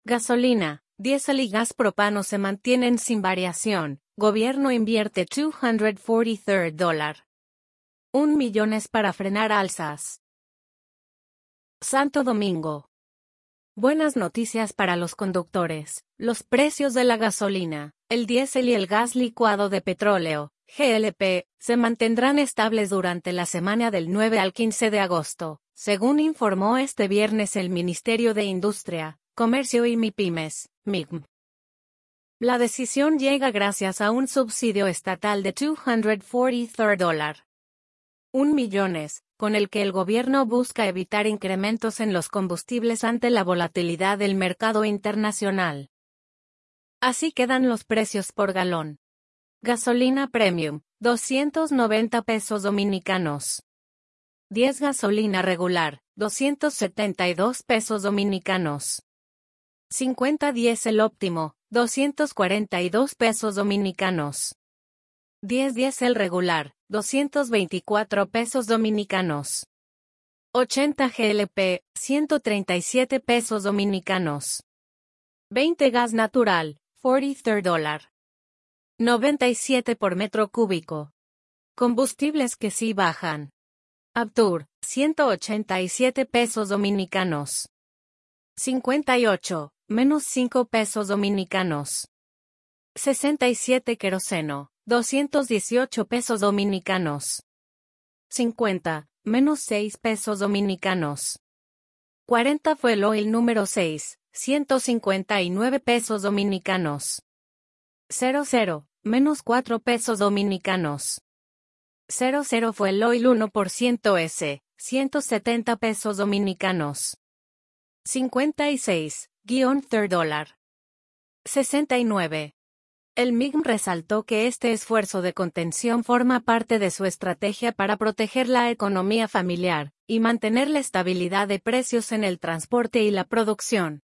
Gasolina, diésel y gas propano se mantienen sin variación. Gobierno invierte $243. 1 millones para frenar alzas. Santo Domingo. Buenas noticias para los conductores. Los precios de la gasolina, el diésel y el gas licuado de petróleo, GLP, se mantendrán estables durante la semana del 9 al 15 de agosto, según informó este viernes el Ministerio de Industria, Comercio y MIPYMES, MICM. La decisión llega gracias a un subsidio estatal de $243. 1 millones, con el que el gobierno busca evitar incrementos en los combustibles ante la volatilidad del mercado internacional. Así quedan los precios por galón. Gasolina Premium, 290 pesos dominicanos. 10 gasolina regular, 272 pesos dominicanos. 50 diésel óptimo, 242 pesos dominicanos. 10 diésel regular, 224 pesos dominicanos. 80 GLP, 137 pesos dominicanos. 20 gas natural, $43. 97 por metro cúbico. Combustibles que sí bajan. Aptur, 187 pesos dominicanos. 58, menos 5 pesos dominicanos. 67 queroseno, 218 pesos dominicanos. 50, menos 6 pesos dominicanos. 40 fuel oil número 6, 159 pesos dominicanos. 00, menos 4 pesos dominicanos. 00 fuel oil 1% S, 170 pesos dominicanos. 56, $3. 69. El MICM resaltó que este esfuerzo de contención forma parte de su estrategia para proteger la economía familiar y mantener la estabilidad de precios en el transporte y la producción.